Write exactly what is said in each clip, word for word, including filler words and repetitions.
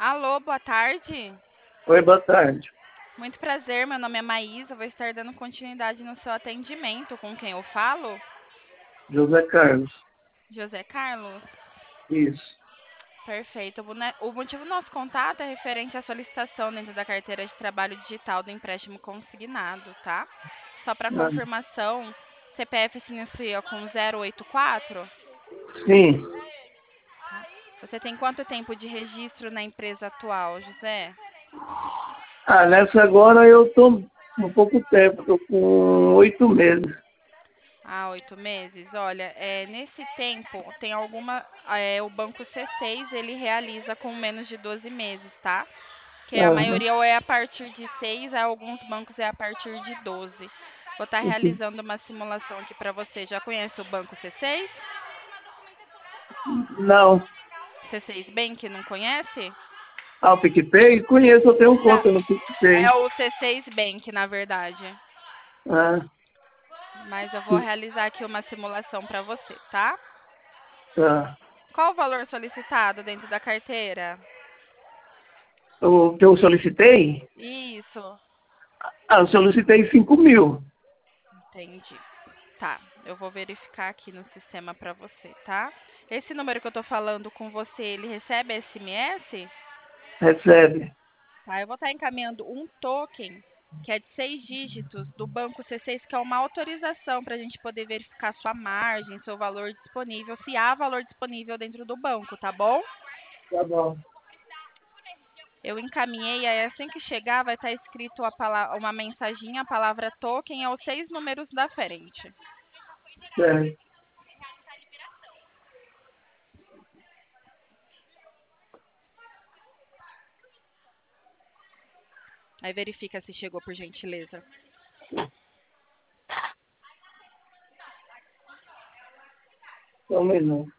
Alô, boa tarde. Oi, boa tarde. Muito prazer, meu nome é Maísa. Vou estar dando continuidade no seu atendimento. Com quem eu falo? José Carlos. José Carlos. Isso. Perfeito. O ne- o motivo do nosso contato é referente à solicitação dentro da carteira de trabalho digital do empréstimo consignado, tá? Só para Ah, confirmação, C P F se inicia com zero oito quatro? sim. Tá. Você tem quanto tempo de registro na empresa atual, José? Ah, nessa agora eu tô com pouco tempo, tô com oito meses. Ah, oito meses. Olha, é, nesse tempo tem alguma. É, o banco C seis ele realiza com menos de doze meses, tá? Que a Aham. maioria ou é a partir de seis, alguns bancos é a partir de doze. Vou estar Sim. realizando uma simulação aqui para você. Já conhece o banco C seis? Não. C seis Bank, não conhece? Ah, o PicPay? Conheço, eu tenho Não, conta no PicPay. é o C seis Bank, na verdade. Ah, Mas eu vou realizar aqui uma simulação para você, tá? tá. Qual o valor solicitado dentro da carteira? O que eu solicitei? Isso. Ah, eu solicitei cinco mil. Entendi. Tá, eu vou verificar aqui no sistema para você, tá? Esse número que eu tô falando com você, ele recebe S M S? Recebe. Tá, eu vou estar encaminhando um token que é de seis dígitos do banco C seis, que é uma autorização para a gente poder verificar sua margem, seu valor disponível, se há valor disponível dentro do banco, tá bom? Tá bom. Eu encaminhei, aí assim que chegar vai estar escrito a pala- uma mensaginha, a palavra token, aos seis números da frente. Certo. Aí verifica se chegou, por gentileza. Só um minuto.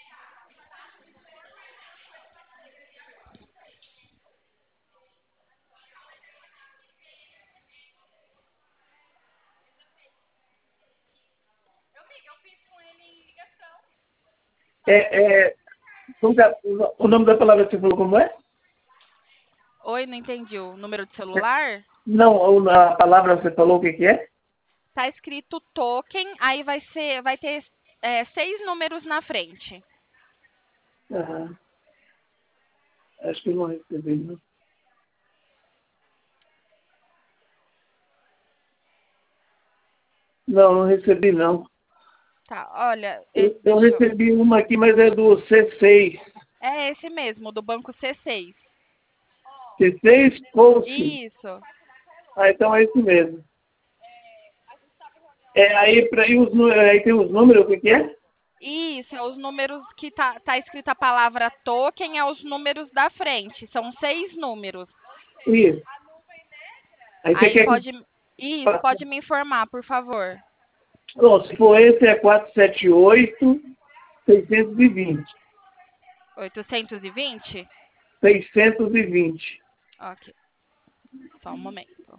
É, é, como que é- o nome da palavra que você falou como é? Oi, não entendi. O número de celular? Não, a palavra você falou o que que é? Tá escrito token, aí vai ser, vai ter é, seis números na frente. Aham. Acho que eu não recebi, não. Não, não recebi, não. Tá, olha, e- Eu, eu deixa eu. recebi uma aqui, mas é do C seis. É esse mesmo, do banco C seis. C seis Pulse. Isso. Ah, então é isso mesmo. É, aí, pra, e os, nu- aí tem os números, o que que é? Isso, é os números que tá, tá escrita a palavra token, é os números da frente. São seis números. Isso. Aí você Aí quer que... pode. Isso, pode me informar, por favor. Bom, se for esse, é quatro sete oito, seiscentos e vinte. oitocentos e vinte. seiscentos e vinte. Ok, só um momento.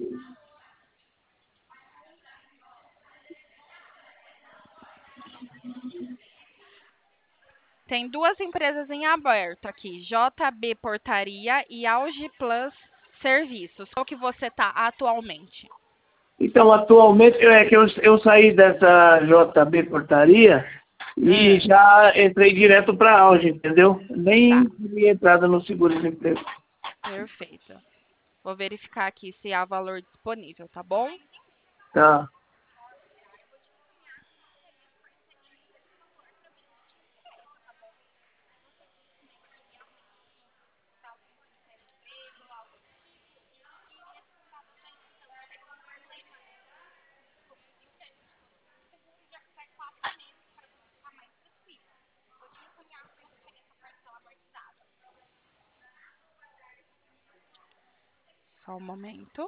Tem duas empresas em aberto aqui, J B Portaria e Auge Plus Serviços. Qual que você está atualmente? Então, atualmente, é que eu, eu saí dessa J B Portaria e Ah, já entrei direto para a Auge, entendeu? Nem tá, dei entrada no seguro-desemprego. perfeito. Vou verificar aqui se há valor disponível, tá bom? Tá. Só um momento.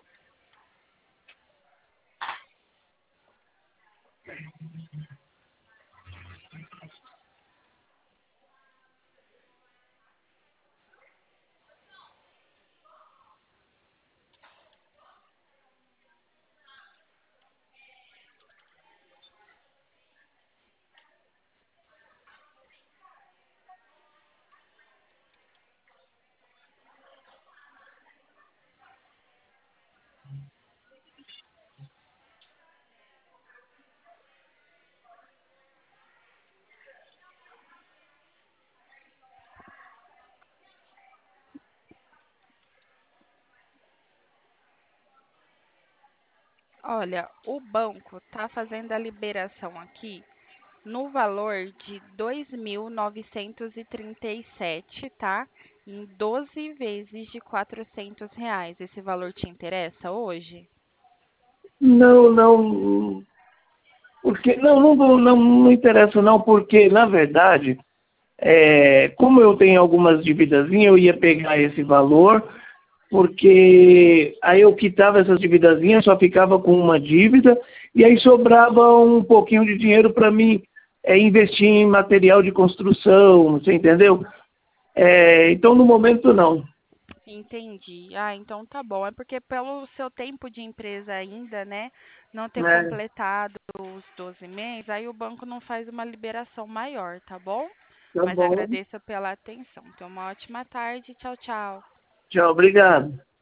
Olha, o banco tá fazendo a liberação aqui no valor de dois mil novecentos e trinta e sete, tá? Em doze vezes de quatrocentos reais. Esse valor te interessa hoje? Não, não, porque não, não, não, não, não interessa não, porque na verdade, é, como eu tenho algumas dívidazinhas, eu ia pegar esse valor, porque aí eu quitava essas dívidazinhas, só ficava com uma dívida, e aí sobrava um pouquinho de dinheiro para mim é, investir em material de construção, você entendeu? É, então no momento não. Entendi. Ah, então tá bom. É porque pelo seu tempo de empresa ainda, né, não ter É, completado os doze meses, aí o banco não faz uma liberação maior, tá bom? tá Mas bom. agradeço pela atenção. Tenha uma ótima tarde. Tchau, tchau. Tchau, obrigado.